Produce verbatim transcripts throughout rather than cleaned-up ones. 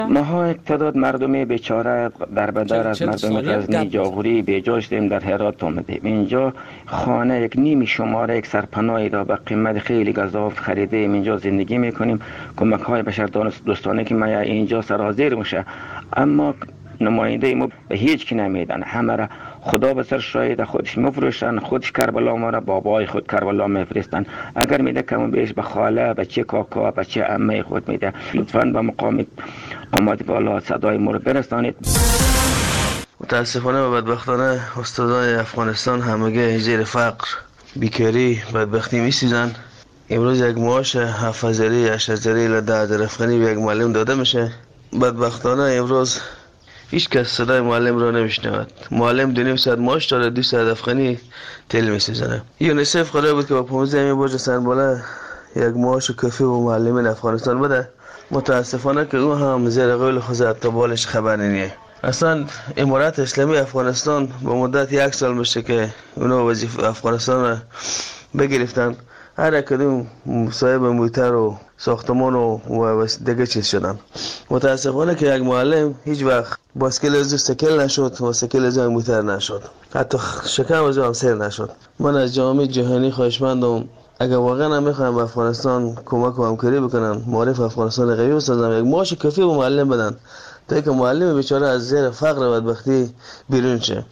ما یک تعداد مردم بیچاره در بدر از مردم غزنی جاغوری بیجا شدیم در هرات آمدیم. اینجا خانه یک نیم شماره یک سرپناهی را به قیمت خیلی گزاف خریدیم. اینجا زندگی میکنیم. کمک های بشر دوستانه که ما اینجا سرازیر میشه، اما نماینده ما به هیچ کی نمیدن. همه را خدا به سر شاید خودش مفروشن، خودش کربلا ما را بابای خود کربلا میفرستن. اگر میده کم بیش به خاله، به چه کاکا، به چه عمه خود میده. لطفاً به مقام قامت بالا صدای ما رو برسانید. متاسفانه و بدبختانه استادای افغانستان همگی زیر فقر، بیکاری، بدبختی میسوزن. امروز یک معاش هفت هزاری، هشت هزاری الی ده هزار افغانی به یک معلم داده میشه. بدبختانه امروز هیچ کس صدای معلم را نمیشنود. معلم دو نیم ساعت معاش داره، دو ساعت افغانی تل میسوزنه. یونیسف قرار بود که با پانزده می برج سنباله یک معاش کافی و معلمین افغانستان بده. متاسفانه که او هم زیر قول خود تا بالش خبر نیه. اصلا امارات اسلامی افغانستان با مدت یک سال میشه که اونا وظیفه افغانستان را بگرفتن. هر کدوم صاحب موتر و ساختمان و دیگه چیز شدن. متاسفانه که یک معلم هیچ وقت باسکل از سکل نشد و سکل از موتر نشد، حتی شکم از هم سیر نشد. من از جامعه جهانی خواهشمندم اگر واقعا هم میخوایم افغانستان کمک و همکاری بکنن، معرف افغانستان قوی بسازن، یک معاش کافی به معلم بدن تا اینکه معلم بیچاره از زیر فقر و بدبختی بیرون شه.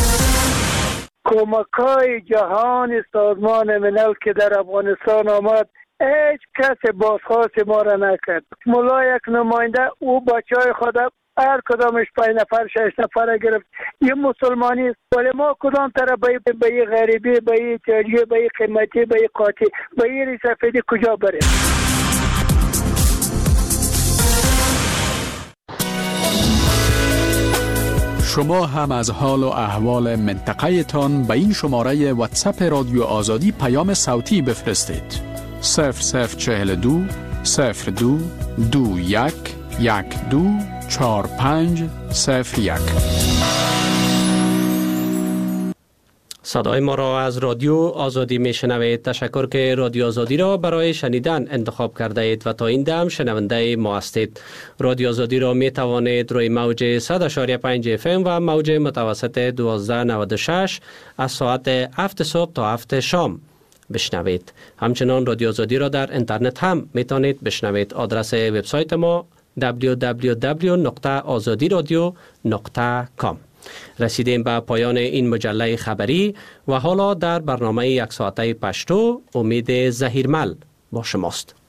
کمک‌های جهان سازمان ملل که در افغانستان آمد هیچ کس بازخواست ما را نکرد. ملا یک نماینده او بچه‌های خود هر کدامش پنج نفر شش نفر گرفت. یه مسلمانی است، ولی ما کدام طرف به به غریبی، به تاریخی، به قیمتی، به قاطی، به سفیدی کجا بریم؟ شما هم از حال و احوال منطقه تان به این شماره واتساپ رادیو آزادی پیام صوتی بفرستید. صفر صفر چهل دو صفر دو دو یک یک دو چهار پنج صفر یک. صدای ما را از رادیو آزادی می شنوید. تشکر که رادیو آزادی را برای شنیدن انتخاب کرده اید و تا این دم شنونده ما هستید. رادیو آزادی را می توانید روی موج صد و شش پنج اف ام و موج متوسط دوازده نود و شش از ساعت هفت صبح تا هفت شام بشنوید. همچنان رادیو آزادی را در اینترنت هم می توانید بشنوید. آدرس وبسایت ما دبلیو دبلیو دبلیو دات آزادی رادیو دات کام. رسیدیم به پایان این مجله خبری و حالا در برنامه یک ساعته پشتو امید زهیرمل با شماست.